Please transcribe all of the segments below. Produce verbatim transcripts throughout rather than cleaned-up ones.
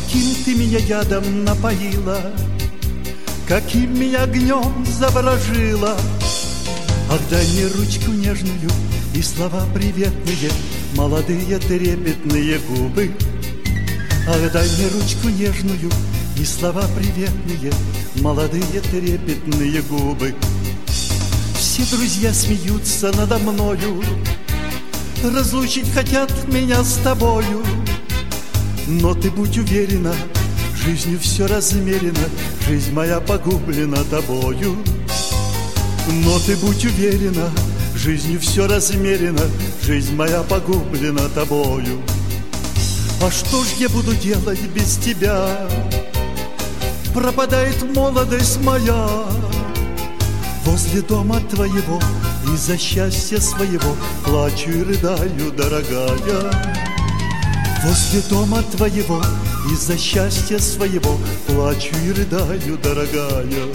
Каким ты меня ядом напоила, каким меня огнем заворожила. Ах, дай мне ручку нежную и слова приветные, молодые трепетные губы. Ах, дай мне ручку нежную и слова приветные, молодые трепетные губы. Все друзья смеются надо мною, разлучить хотят меня с тобою. Но ты будь уверена, жизнью все размерено, жизнь моя погублена тобою. Но ты будь уверена, жизнью все размерено, жизнь моя погублена тобою. А что ж я буду делать без тебя? Пропадает молодость моя. Возле дома твоего из-за счастья своего плачу и рыдаю, дорогая. Возле дома твоего из-за счастья своего плачу и рыдаю, дорогая.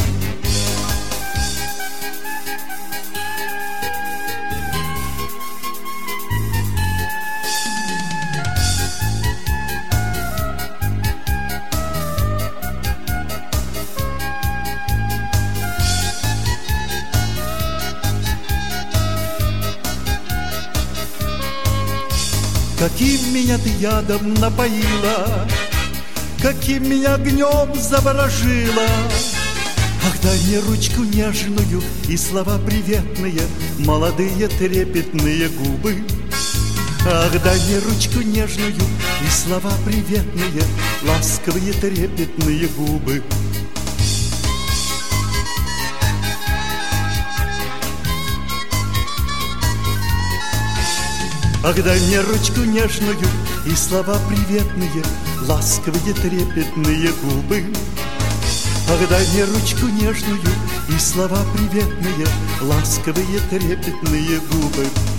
Каким меня ты ядом напоила, каким меня огнем заворожила. Ах, дай мне ручку нежную и слова приветные, молодые трепетные губы. Ах, дай мне ручку нежную и слова приветные, ласковые трепетные губы. Ах, дай мне ручку нежную и слова приветные, ласковые трепетные губы. Ах, дай мне ручку нежную и слова приветные, ласковые трепетные губы.